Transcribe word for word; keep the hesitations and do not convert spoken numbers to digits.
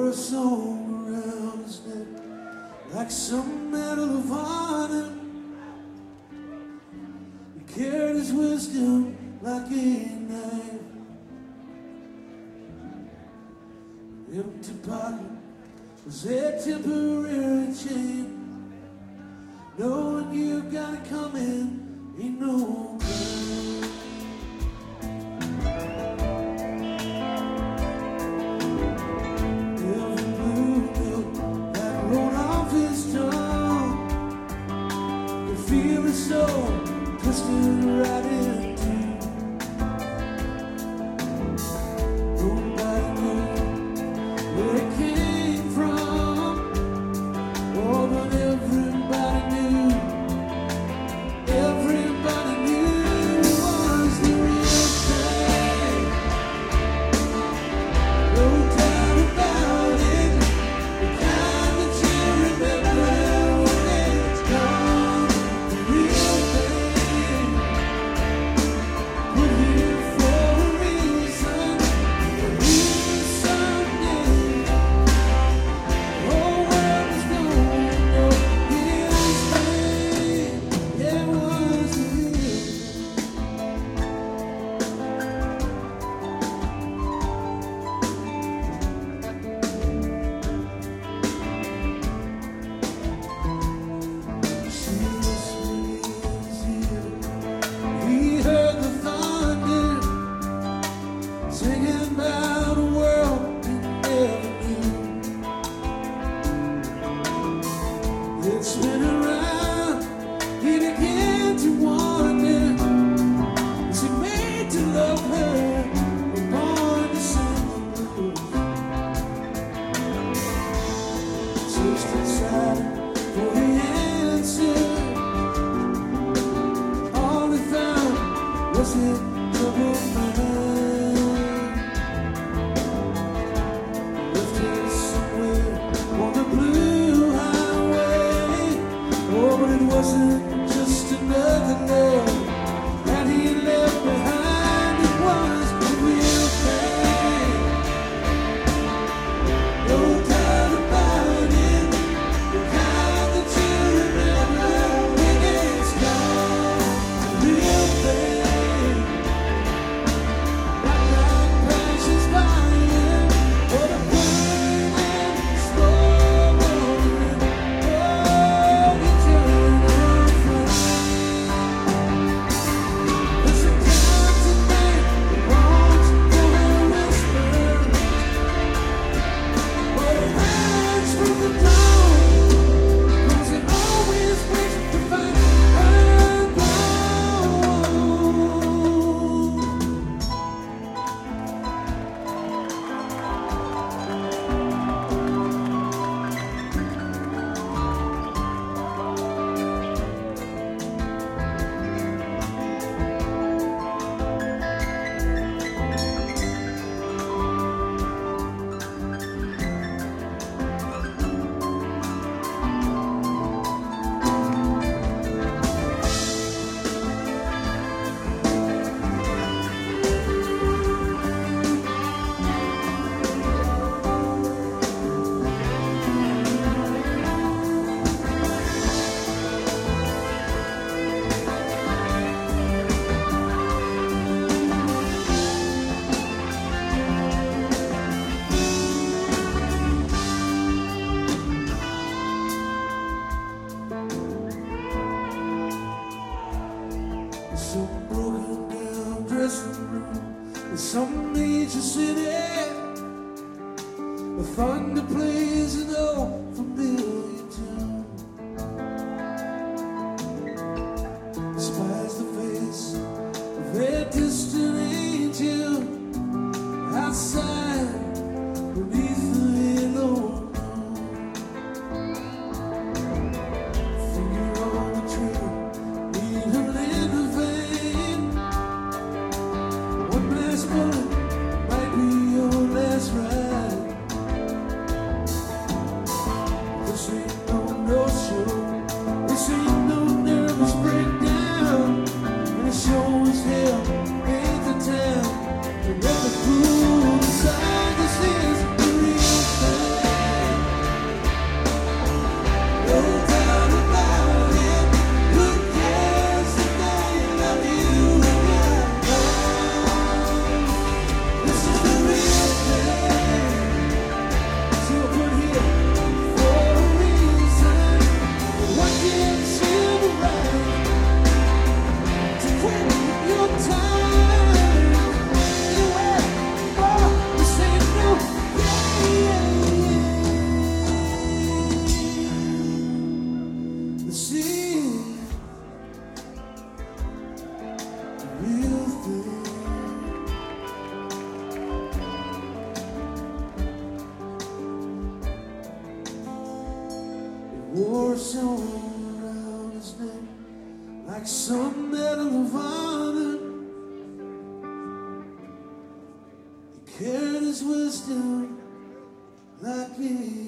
wore a soul around his neck like some medal of honor. He carried his wisdom like a knife. Empty pocket was a temporary chain. Knowing you got it coming ain't no crime. Every blue note that rolled off his tongue, could feel his soul twisted right in two. Nobody knew where it came from, oh, but everybody knew. Everybody knew it was the real thing. No doubt about it. The kind that you remember when it's gone. The real thing. We're here for a reason. A reason someday the whole world is gonna know his name. Yeah, it was the real thing. She whispered in his ear. He heard the thunder singing about a world he never knew. It spin around, he began to wonder. Was he made to love her, or born to sing the blues? Searched inside for the answer. All he found was a troubled mind. Left her somewhere on the blue highway. Oh, but it wasn't just another love that he left behind. It was the real thing. No doubt about it. The kind that you remember when it's gone. The real thing. Like night passes by him, or the burning slow rolling. Oh, you turn around from. There's a time tonight that wants to whisper, but it hides from the dawn, 'cause it always waits to find her gone. Some broken down dressing room in some major city. The thunder plays an old familiar tune. Spies the face of a distant angel outside beneath the halo moon. Finger on the trigger, needle in the vein. One last bullet might be your last ride. like some medal of honor. He carried his wisdom like me.